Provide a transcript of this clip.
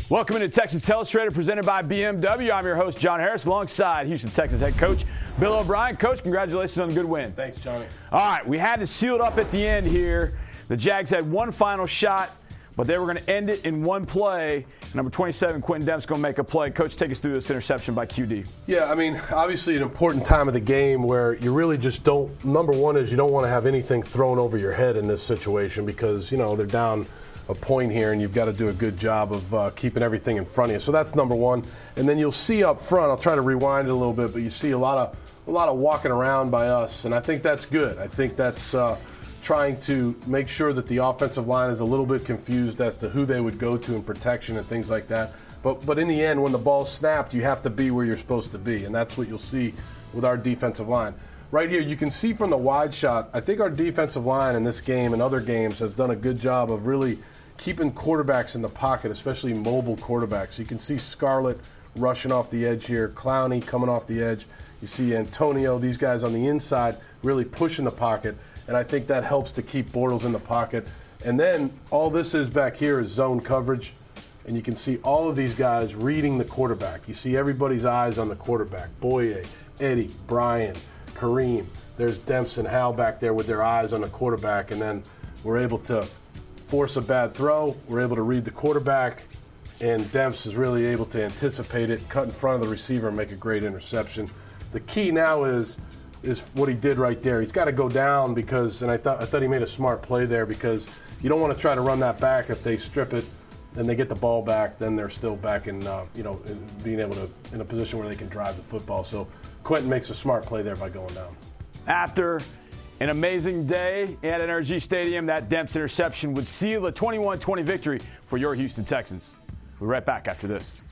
Welcome into Texas Illustrated, presented by BMW. I'm your host, John Harris, alongside Houston Texans head coach Bill O'Brien. Coach, congratulations on a good win. Thanks, Johnny. All right, we had to seal it up at the end here. The Jags had one final shot, but they were going to end it in one play. Number 27, Quentin Demps, going to make a play. Coach, take us through this interception by QD. Yeah, I mean, obviously an important time of the game where you really just don't – number one is you don't want to have anything thrown over your head in this situation because, you know, they're down a point here and you've got to do a good job of keeping everything in front of you. So that's number one. And then you'll see up front – I'll try to rewind it a little bit, but you see a lot of walking around by us, and I think that's good. I think that's trying to make sure that the offensive line is a little bit confused as to who they would go to in protection and things like that. But in the end, when the ball's snapped, you have to be where you're supposed to be, and that's what you'll see with our defensive line. Right here, you can see from the wide shot, I think our defensive line in this game and other games has done a good job of really keeping quarterbacks in the pocket, especially mobile quarterbacks. You can see Scarlett rushing off the edge here, Clowney coming off the edge. You see Antonio, these guys on the inside really pushing the pocket. And I think that helps to keep Bortles in the pocket. And then all this is back here is zone coverage. And you can see all of these guys reading the quarterback. You see everybody's eyes on the quarterback. Boye, Eddie, Brian, Kareem. There's Demps and Hal back there with their eyes on the quarterback. And then we're able to force a bad throw. We're able to read the quarterback. And Demps is really able to anticipate it, cut in front of the receiver, and make a great interception. The key now is what he did right there. He's got to go down because, and I thought he made a smart play there because you don't want to try to run that back. If they strip it and they get the ball back, then they're still back in, being able to, in a position where they can drive the football. So Quentin makes a smart play there by going down. After an amazing day at NRG Stadium, that Demps interception would seal a 21-20 victory for your Houston Texans. We'll be right back after this.